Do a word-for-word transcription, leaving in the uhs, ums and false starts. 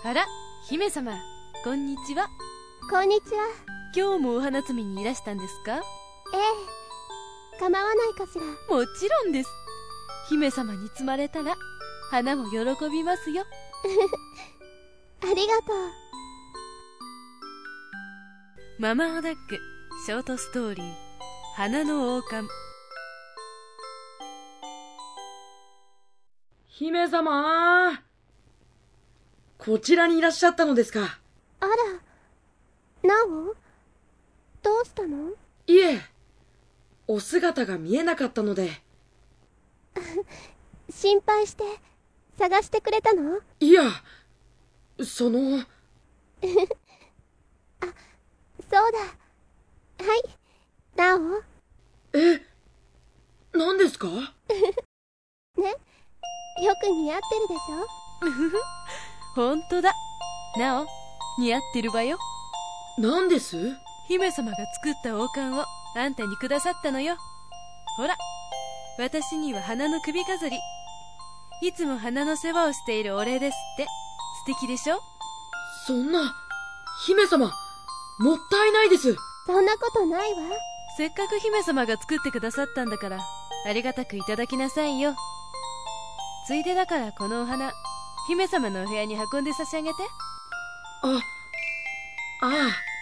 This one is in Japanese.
あら、姫様、こんにちは。 こんにちは。 今日もお花摘みにいらしたんですか？ ええ、構わないかしら。 もちろんです。姫様に摘まれたら花も喜びますよ。 ありがとう。 ママオダッグショートストーリー、花の王冠。 姫様、こちらにいらっしゃったのですか。 あら、なお、どうしたの？ いえ、お姿が見えなかったので。 心配して探してくれたの？ いや、そのあ、そうだ。はい、なお。 え、何ですか？ ね、よく似合ってるでしょ？ うふふ、ほんとだ。なお、似合ってるわよ。 何です？ 姫様が作った王冠をあんたにくださったのよ。ほら、私には花の首飾り。いつも花の世話をしているお礼ですって。素敵でしょ？ そんな、姫様、もったいないです。 そんなことないわ。 せっかく姫様が作ってくださったんだから、ありがたくいただきなさいよ。ついでだからこのお花、姫様のお部屋に運んで差し上げて。 あ、ああ。